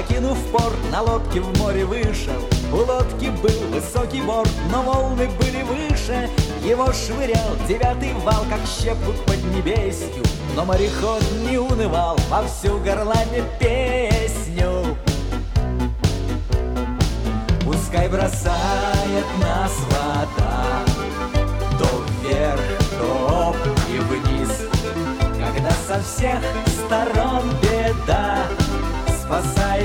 Покинув порт, на лодке в море вышел. У лодки был высокий борт, но волны были выше. Его швырял девятый вал, как щепу к поднебесью. Но мореход не унывал, вовсю горлами песню. Пускай бросает нас вода то вверх, то и вниз, когда со всех сторон беда, спасает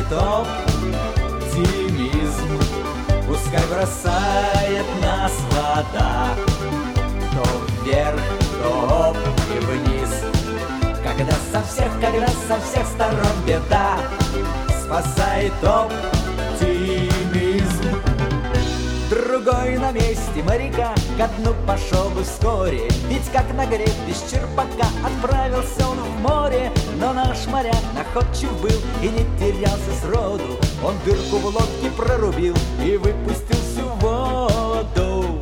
оптимизм. Пускай бросает нас вода то вверх, то и вниз, когда со всех сторон беда, спасает оптимизм. Другой на месте моряка ко дну пошел бы вскоре, ведь как нагрет без черпака отправился он в море. Но наш моряк находчив был и не терялся сроду. Он дырку в лодке прорубил и выпустил всю воду.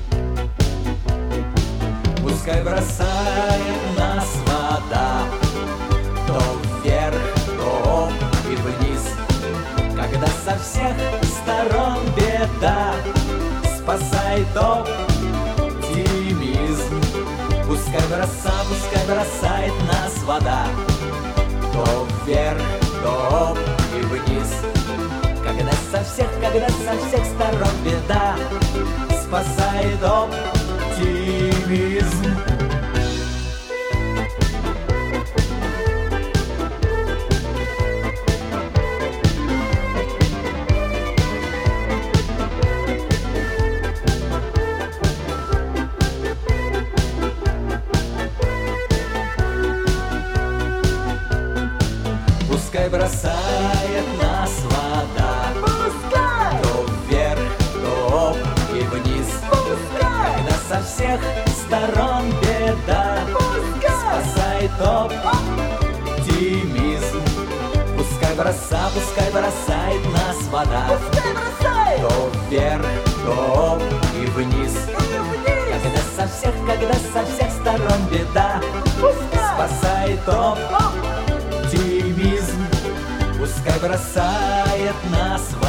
Пускай бросает нас вода то вверх, то и вниз, когда со всех сторон беда, спасает оптимизм. Пускай бросает нас вода то вверх, то и вниз, когда со всех сторон беда, спасает оптимизм. Пускай бросает нас вода то вверх, то и вниз, когда со всех сторон беда, спасает оптимизм. Пускай бросает нас вода то вверх, то и вниз, когда со всех сторон беда, спасает оптимизм. Пускай бросает нас вода